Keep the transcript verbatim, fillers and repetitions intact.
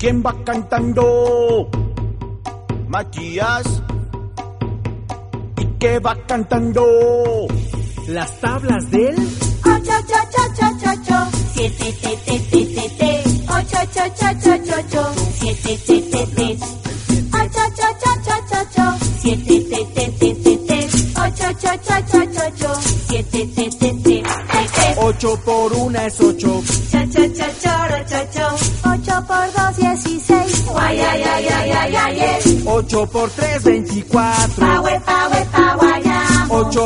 ¿Quién va cantando? Matías. ¿Y qué va cantando? Las tablas del ocho, ocho, ocho, ocho, ocho, siete, te, te, te, te, te, ocho, ocho, ocho, ocho, ocho, siete, te, te, te, ocho, ocho, ocho, ocho, ocho, siete, te, te, te, te, te, ocho, ocho, ocho, ocho, ocho, siete, te, te, te, te, te. ocho por una es ocho. Cha, cha, cha, choro, cho, cho. ocho por dos, dieciséis. Guay, ay, ay, ay, ay, ay, ay. ocho por tres, veinticuatro. Pa, we, pa, we, pa, guayamo. ocho